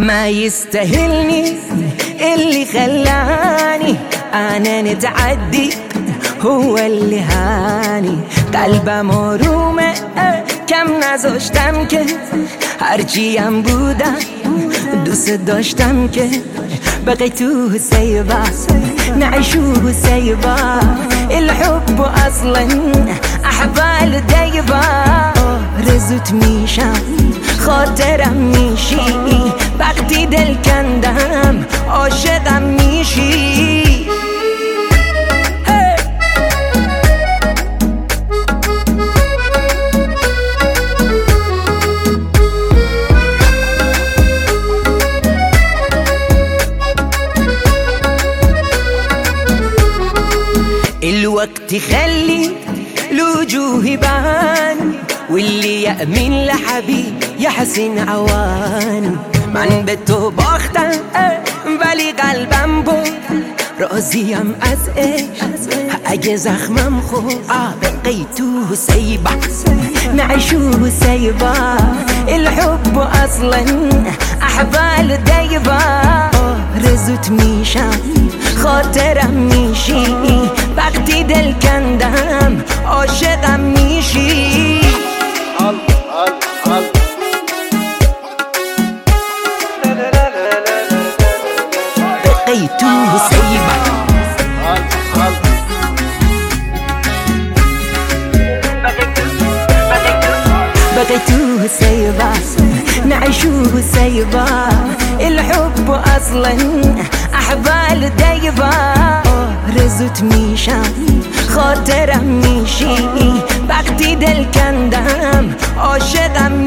ما يستاهلني اللي خلاني انا نتعدي هو اللي هاني قلبم آرومه کم نذاشتم که هرچی هم بودم دوست داشتم که بقي تو سايبة نعيشو سايبة الحب اصلا احبال دايبة رزوت میشم خاطرم میشی وقتی دل کندم عاشقم میشی الوقت يخلي الوجوه يبان واللي يأمن لحبيب يحسن عوان من به تو باختم ولی قلبم بود راضیم از عشق اگه زخمم خورد بقي تو سايبة نعيشو سايبة الحب اصلا احبال دايبة رزوت میشم خاطرم میشی وقتی دل کندم عاشقم میشی بقي تو سايبة بقي تو سايبة نعيشو سايبة الحب اصلا احبال دايبة رزوت میشم خاطرم میشی وقتی دل کندم عاشقم